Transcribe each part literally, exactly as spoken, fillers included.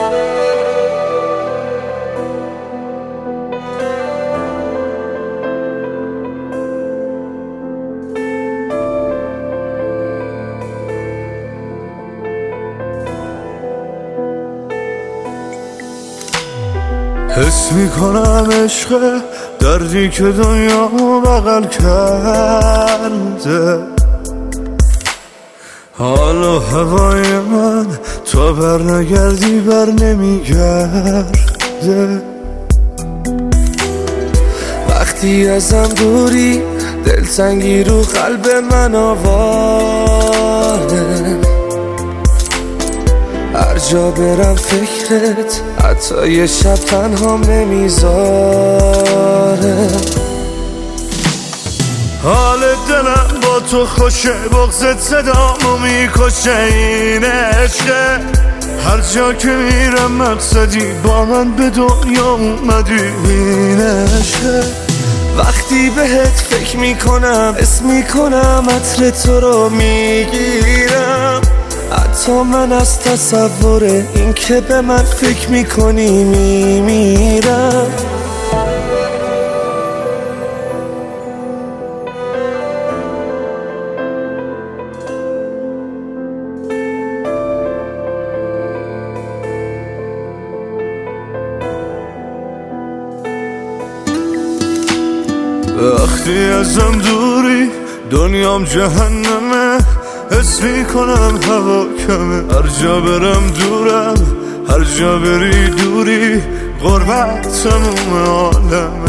حس میکنم عشق دردی که دنیا بغل کرده، حال و هوای من تو بر نگردی بر نمیگرده. وقتی ازم دوری دلتنگی رو قلب من آواره، هر جا برم فکرت حتی یه شب تنها نمیذاره. حال دلم با تو خوشه، بغضت صدامو میکشه، این عشقه. هر جا که میرم مقصدی با من به دنیا اومدی، این عشقه. وقتی بهت فکر میکنم اسم میکنم عطر تو رو میگیرم، حتی من از تصور این که به من فکر میکنی میمیرم. وقتی ازم دوری دنیام جهنمه، حس میکنم هوا کمه، هر جا برم دورم، هر جا بری دوری، غربت تموم عالمه.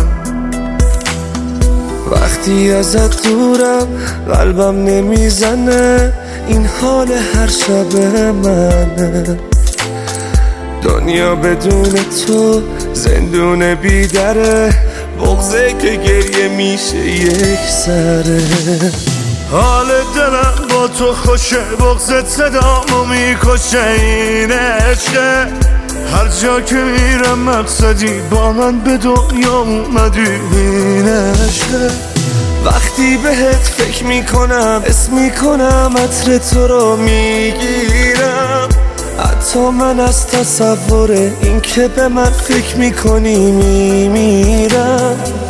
وقتی ازت دورم قلبم نمیزنه، این حال هر شب منه. دنیا بدون تو زندون بیدره، بغضه که گریه میشه یک سره. حال دلم با تو خوشه، بغضت صدامو میکشه، این عشقه. هر جا که میرم مقصدی با من به دنیا اومدی، این عشقه. وقتی بهت فکر میکنم اسم میکنم عطر تو رو میگیرم، حتی من از تصور این که به من فکر میکنی میمیرم.